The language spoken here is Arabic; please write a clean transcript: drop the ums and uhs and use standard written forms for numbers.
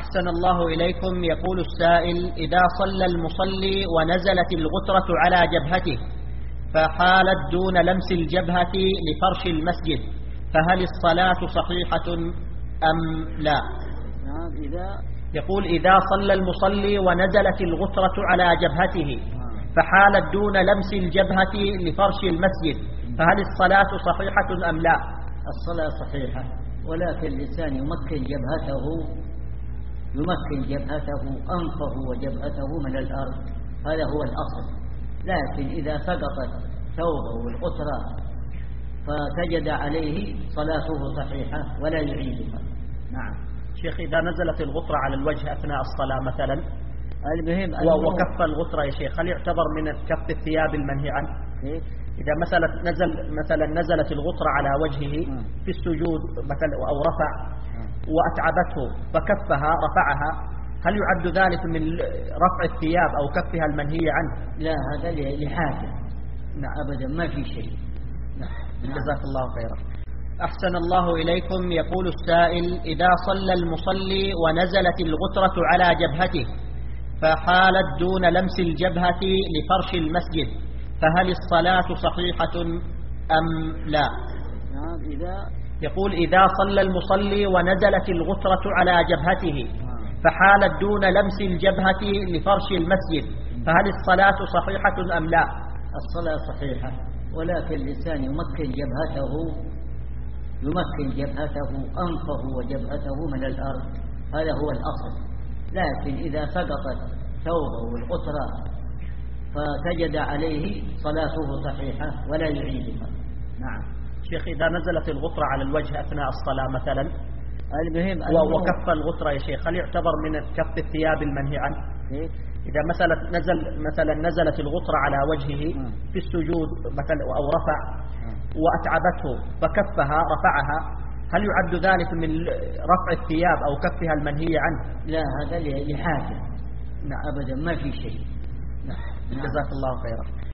أحسن الله إليكم. يقول السائل: إذا صلى المصلي ونزلت الغترة على جبهته فحالت دون لمس الجبهة لفرش المسجد، فهل الصلاة صحيحة أم لا؟ يقول: إذا صلى المصلي ونزلت الغترة على جبهته فحالت دون لمس الجبهة لفرش المسجد، فهل الصلاة صحيحة أم لا؟ الصلاة صحيحة، ولكن الإنسان يمكن جبهته أنفه وجبهته من الأرض، هذا هو الأصل. لكن إذا سقطت ثوبه الغترة فسجد عليه صلاته صحيحة ولا يعيدها. نعم. شيخ، إذا نزلت الغترة على الوجه أثناء الصلاة مثلا وكف الغترة يا شيخ، هل يعتبر من كف الثياب المنهي عنه؟ إذا مثلا نزلت الغترة على وجهه في السجود مثلا أو رفع وأتعبته فكفها رفعها، هل يعد ذلك من رفع الثياب أو كفها المنهي عنه؟ لا، هذا لحاجة. نعم. أبدا ما في شيء. نعم. جزاك الله خيرا. أحسن الله إليكم. يقول السائل: إذا صلى المصلي ونزلت الغترة على جبهته فحالت دون لمس الجبهة لفرش المسجد، فهل الصلاة صحيحة أم لا؟ يقول: إذا صلى المصلي ونزلت الغترة على جبهته فحالت دون لمس الجبهة لفرش المسجد، فهل الصلاة صحيحة أم لا؟ الصلاة صحيحة، ولكن الإنسان يمكن جبهته أنفه وجبهته من الأرض، هذا هو الأصل. لكن إذا سقطت ثوبه الغترة فسجد عليه صلاته صحيحة ولا يعيدها. نعم. شيخ، إذا نزلت الغترة على الوجه أثناء الصلاة مثلا وكف الغترة يا شيخ، هل يعتبر من كف الثياب المنهي عنه؟ إذا مثلا نزلت الغترة على وجهه في السجود مثلا أو رفع وأتعبته فكفها رفعها، هل يعد ذلك من رفع الثياب أو كفها المنهي عنه؟ لا، هذا لحاجة. نعم. أبدا ما في شيء. نعم. جزاك الله خيرا.